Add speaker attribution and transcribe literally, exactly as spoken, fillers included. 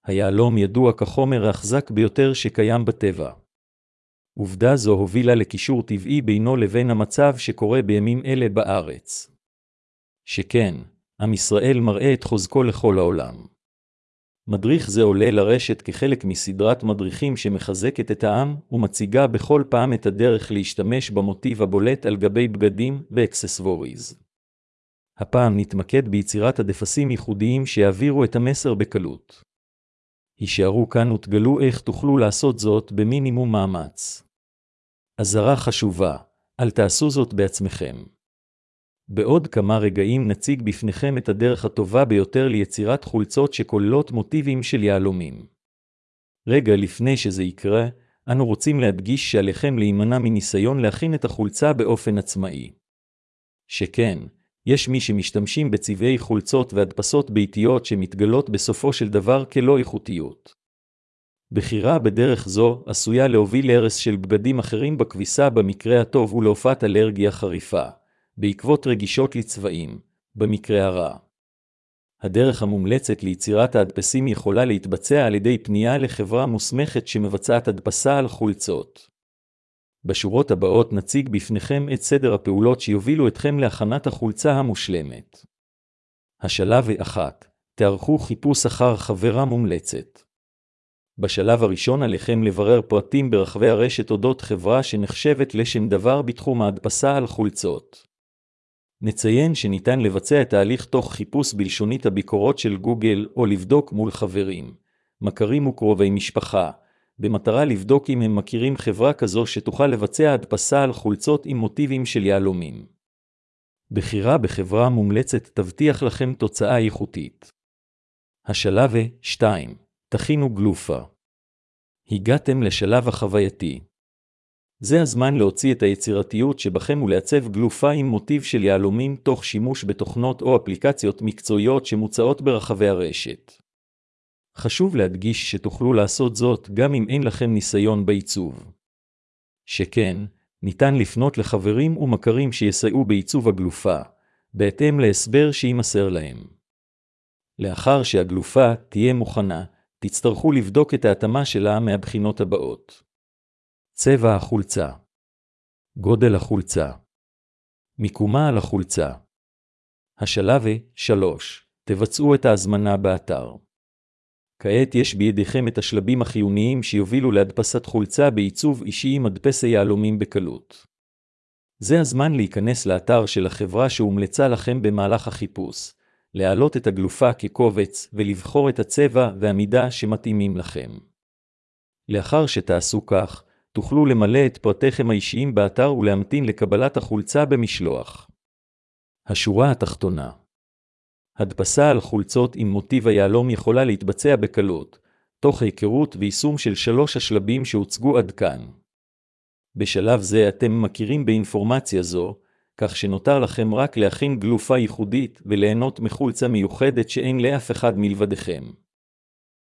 Speaker 1: היהלום ידוע כחומר האחזק ביותר שקיים בטבע. עובדה זו הובילה לקישור טבעי בינו לבין המצב שקורה בימים אלה בארץ. שכן, עם ישראל מראה את חוזקו לכל העולם. מדריך זה עולה לרשת כחלק מסדרת מדריכים שמחזקת את העם ומציגה בכל פעם את הדרך להשתמש במוטיב הבולט על גבי בגדים ואקססווריז. הפעם נתמקד ביצירת הדפסים ייחודיים שיעבירו את המסר בקלות. הישארו כאן ותגלו איך תוכלו לעשות זאת במינימום מאמץ. אזהרה חשובה, אל תעשו זאת בעצמכם. בעוד כמה רגעים נציג בפניכם את הדרך הטובה ביותר ליצירת חולצות שכוללות מוטיבים של יהלומים. רגע לפני שזה יקרה, אנו רוצים להדגיש שעליכם להימנע מניסיון להכין את החולצה באופן עצמאי. שכן, יש מי שמשתמשים בצבעי חולצות והדפסות ביתיות שמתגלות בסופו של דבר כלא איכותיות. בחירה בדרך זו עשויה להוביל להרס של בגדים אחרים בכביסה במקרה הטוב ולהופעת אלרגיה חריפה, בעקבות רגישות לצבעים, במקרה הרע. הדרך המומלצת ליצירת ההדפסים יכולה להתבצע על ידי פנייה לחברה מוסמכת שמבצעת הדפסה על חולצות. בשורות הבאות נציג בפניכם את סדר הפעולות שיובילו אתכם להכנת החולצה המושלמת. השלב האחת, תערכו חיפוש אחר חברה מומלצת. בשלב הראשון עליכם לברר פרטים ברחבי הרשת אודות חברה שנחשבת לשם דבר בתחום ההדפסה על חולצות. נציין שניתן לבצע את ההליך תוך חיפוש בלשונית הביקורות של גוגל או לבדוק מול חברים, מכרים וקרובי משפחה, במטרה לבדוק אם הם מכירים חברה כזו שתוכל לבצע הדפסה על חולצות עם מוטיבים של יהלומים. בחירה בחברה מומלצת תבטיח לכם תוצאה איכותית. השלב שתיים. תכינו גלופה. הגעתם לשלב החווייתי. זה הזמן להוציא את היצירתיות שבכם ולעצב גלופה עם מוטיב של יהלומים תוך שימוש בתוכנות או אפליקציות מקצועיות שמוצעות ברחבי הרשת. חשוב להדגיש שתוכלו לעשות זאת גם אם אין לכם ניסיון בעיצוב. שכן, ניתן לפנות לחברים ומכרים שיסייעו בעיצוב הגלופה, בהתאם להסבר שימסר להם. לאחר שהגלופה תהיה מוכנה, תצטרכו לבדוק את ההתאמה שלה מהבחינות הבאות. צבע החולצה. גודל החולצה. מיקומה על החולצה. השלב שלוש. תבצעו את ההזמנה באתר. כעת יש בידיכם את השלבים החיוניים שיובילו להדפסת חולצה בעיצוב אישי עם מדפסי יהלומים בקלות. זה הזמן להיכנס לאתר של החברה שהומלצה לכם במהלך החיפוש, להעלות את הגלופה כקובץ ולבחור את הצבע והמידה שמתאימים לכם. לאחר שתעשו כך, תוכלו למלא את פרטיכם האישיים באתר ולהמתין לקבלת החולצה במשלוח. השורה התחתונה. הדפסה על חולצות עם מוטיב היהלום יכולה להתבצע בקלות, תוך היכרות ויישום של שלוש השלבים שהוצגו עד כאן. בשלב זה אתם מכירים באינפורמציה זו, כך שנותר לכם רק להכין גלופה ייחודית וליהנות מחולצה מיוחדת שאין לאף אחד מלבדכם.